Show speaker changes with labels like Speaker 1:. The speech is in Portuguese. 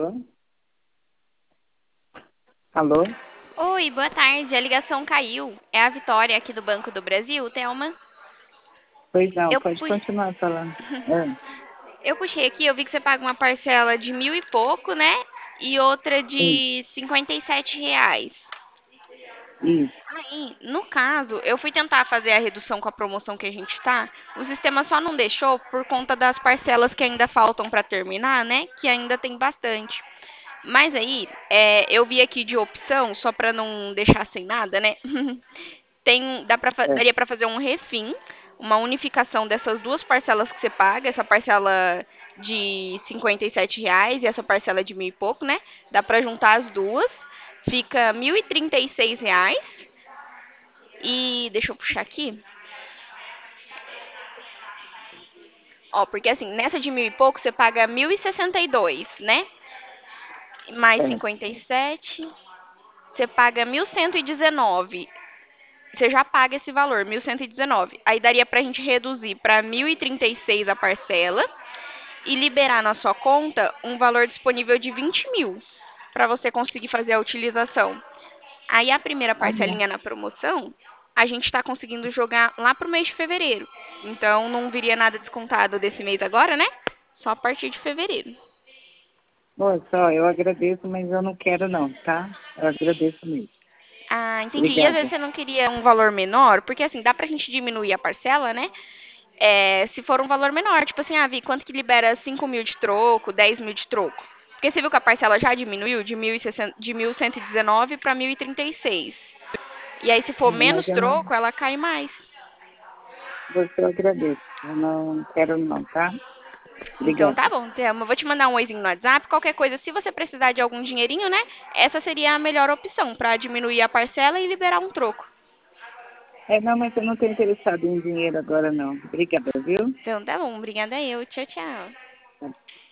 Speaker 1: Alô? Alô?
Speaker 2: Oi, boa tarde. A ligação caiu. É a Vitória aqui do Banco do Brasil, Thelma.
Speaker 1: Pois não,
Speaker 2: Eu,
Speaker 1: pode
Speaker 2: pu...
Speaker 1: continuar falando. Ah,
Speaker 2: eu puxei aqui, eu vi que você paga uma parcela de mil e pouco, né? E outra
Speaker 1: sim,
Speaker 2: de R$ 57.
Speaker 1: isso.
Speaker 2: Aí, no caso, eu fui tentar fazer a redução com a promoção que a gente tá. O sistema só não deixou por conta das parcelas que ainda faltam para terminar, né? Que ainda tem bastante. Mas aí, eu vi aqui de opção, só para não deixar sem nada, né?
Speaker 1: É,
Speaker 2: Daria para fazer um refim, uma unificação dessas duas parcelas que você paga, essa parcela de R$ 57 e essa parcela de mil e pouco, né? Dá para juntar as duas, fica R$ 1.036. E deixa eu puxar aqui. Ó, porque assim, nessa de mil e pouco você paga 1.062, né? Mais
Speaker 1: é.
Speaker 2: 57, você paga 1.119. Você já paga esse valor, 1.119. Aí daria pra gente reduzir para 1.036 a parcela e liberar na sua conta um valor disponível de 20 mil para você conseguir fazer a utilização. Aí a primeira
Speaker 1: Tá bom.
Speaker 2: parcelinha na promoção, a gente está conseguindo jogar lá pro mês de fevereiro. Então não viria nada descontado desse mês agora, né? Só a partir de fevereiro.
Speaker 1: Olha só, eu agradeço, mas eu não quero não, tá? Eu agradeço mesmo.
Speaker 2: Ah, entendi. E às vezes
Speaker 1: Obrigada.
Speaker 2: você não queria um valor menor, porque assim, dá pra gente diminuir a parcela, né? Se for um valor menor, tipo assim, Vi, quanto que libera 5 mil de troco, 10 mil de troco? Porque você viu que a parcela já diminuiu de 1.060 de 1.119 para 1.036. E aí, se for
Speaker 1: É, mas
Speaker 2: menos
Speaker 1: eu não,
Speaker 2: troco, ela cai mais.
Speaker 1: você eu agradeço. Eu não quero não, tá?
Speaker 2: Então
Speaker 1: Obrigada.
Speaker 2: tá bom, Thelma. Eu vou te mandar um oizinho no WhatsApp. Qualquer coisa, se você precisar de algum dinheirinho, né? Essa seria a melhor opção para diminuir a parcela e liberar um troco.
Speaker 1: É, não, mas eu não estou interessado em dinheiro agora não. Obrigada, viu?
Speaker 2: Então tá bom, obrigada eu. Tchau, tchau.